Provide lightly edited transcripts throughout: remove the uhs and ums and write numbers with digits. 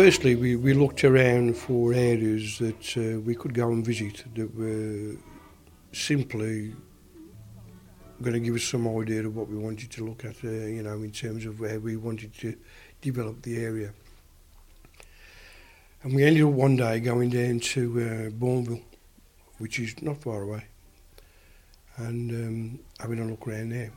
firstly, we looked around for areas that we could go and visit that were simply going to give us some idea of what we wanted to look at, in terms of where we wanted to develop the area. And we ended up one day going down to Bourneville, which is not far away, and having a look around there.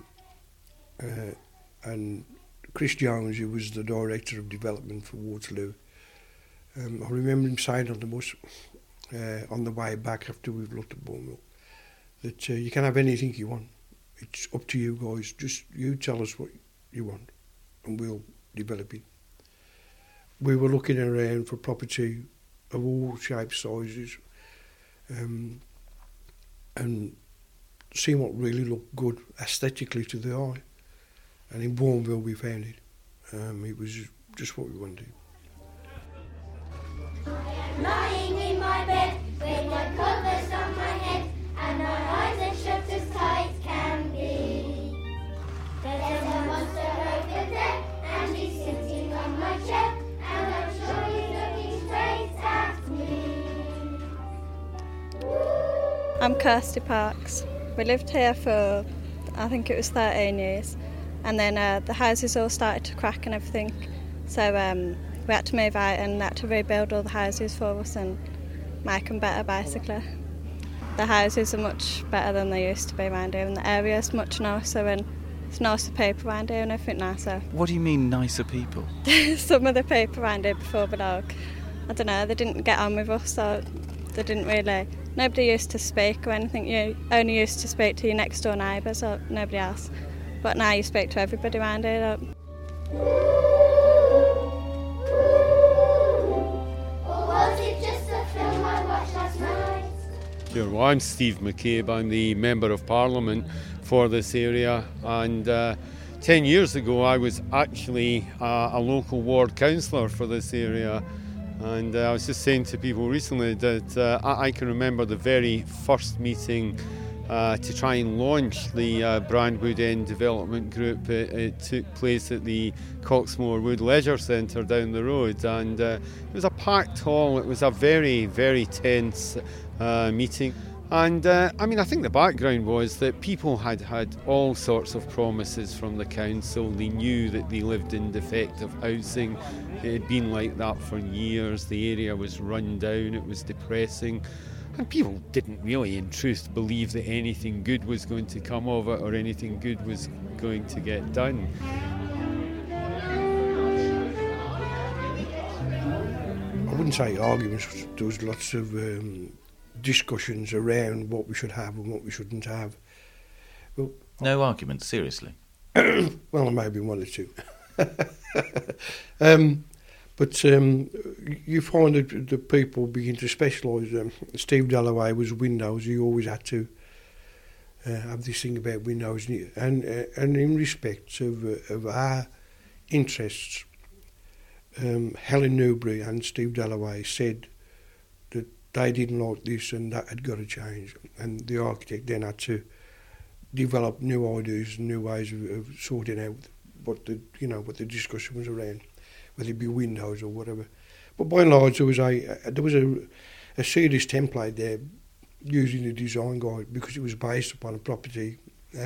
And Chris Jones, who was the Director of Development for Waterloo, I remember him saying on the bus on the way back after we've looked at Bourneville that you can have anything you want. It's up to you guys. Just you tell us what you want and we'll develop it. We were looking around for property of all shapes, sizes, and seeing what really looked good aesthetically to the eye. And in Bourneville we found it. It was just what we wanted. Lying in my bed with the covers on my head and my eyes are shut as tight can be. There's a monster over there and he's sitting on my chair and I'm sure he's looking straight at me. I'm Kirsty Parks. We lived here for, I think it was 13 years, and then the houses all started to crack and everything, so we had to move out and had to rebuild all the houses for us and make them better, basically. The houses are much better than they used to be around here, and the area is much nicer, and it's nicer people around here and everything nicer. What do you mean, nicer people? Some of the people around here before were like, I don't know, they didn't get on with us, so they didn't really... Nobody used to speak or anything. You only used to speak to your next door neighbours or nobody else. But now you speak to everybody around here. Sure. Well, I'm Steve McCabe. I'm the Member of Parliament for this area, and 10 years ago I was actually a local ward councillor for this area, and I was just saying to people recently that I can remember the very first meeting to try and launch the Brandwood End Development Group. It took place at the Coxmore Wood Leisure Centre down the road, and it was a packed hall. It was a very, very tense meeting. And I think the background was that people had had all sorts of promises from the council. They knew that they lived in defective housing. It had been like that for years. The area was run down, it was depressing. And people didn't really, in truth, believe that anything good was going to come of it or anything good was going to get done. I wouldn't say arguments, there was lots of discussions around what we should have and what we shouldn't have. Well, no arguments, seriously? Well, maybe one or two. But you find that the people begin to specialise. Steve Dalloway was windows. He always had to have this thing about windows. And in respect of our interests, Helen Newbury and Steve Dalloway said that they didn't like this and that had got to change. And the architect then had to develop new ideas and new ways of sorting out what the discussion was around, whether it be windows or whatever. But by and large, there was a serious template there using the design guide because it was based upon a property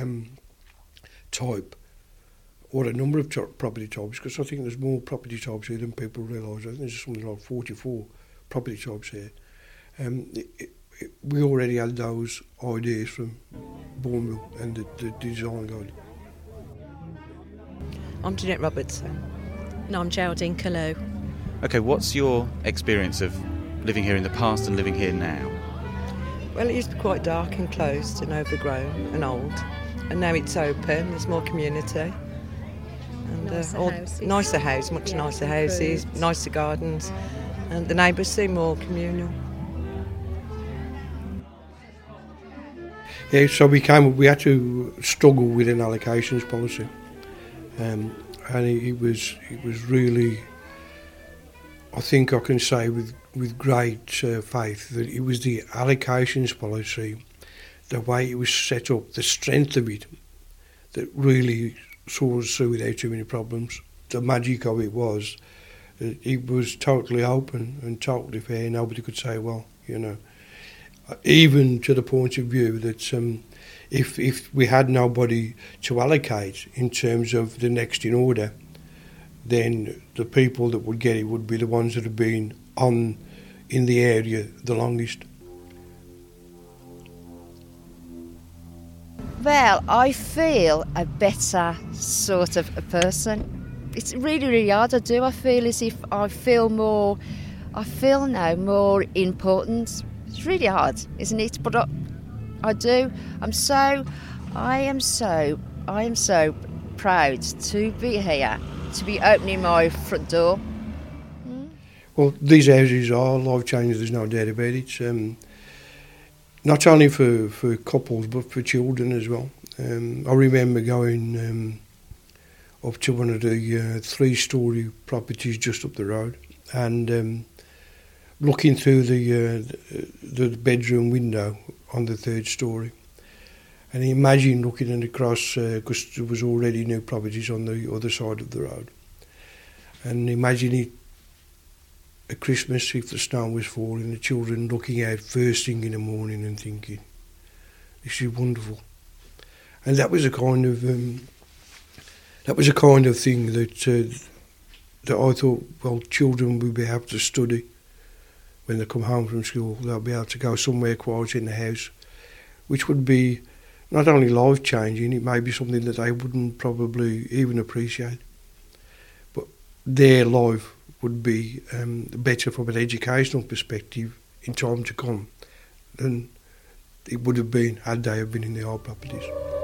type or a number of property types, because I think there's more property types here than people realise. I think there's something like 44 property types here. We already had those ideas from Bourneville and the design guide. I'm Jeanette Robertson. And I'm Geraldine Callot. OK, what's your experience of living here in the past and living here now? Well, it used to be quite dark and closed and overgrown and old. And now it's open, there's more community. And nicer houses, much nicer houses, nicer gardens. And the neighbours seem more communal. Yeah, so we had to struggle with an allocations policy. And it was really, I think I can say with great faith that it was the allocations policy, the way it was set up, the strength of it, that really saw us through without too many problems. The magic of it was It was totally open and totally fair. Nobody could say, well, you know, even to the point of view that if we had nobody to allocate in terms of the next in order, then the people that would get it would be the ones that have been in the area the longest. Well, I feel a better sort of a person. It's really, really hard. I do. I feel as if I feel now more important. It's really hard, isn't it? But I do. I am so proud to be here, to be opening my front door. Well, these houses are life-changing, there's no doubt about it. Not only for couples, but for children as well. I remember going up to one of the three-storey properties just up the road and looking through the bedroom window on the third storey. And imagine looking across, because there was already new properties on the other side of the road. And imagine it at Christmas, if the snow was falling, the children looking out first thing in the morning and thinking, this is wonderful. And that was a kind of thing that I thought, well, children will be able to study when they come home from school. They'll be able to go somewhere quiet in the house, which would be not only life-changing, it may be something that they wouldn't probably even appreciate, but their life would be better from an educational perspective in time to come than it would have been had they have been in the old properties.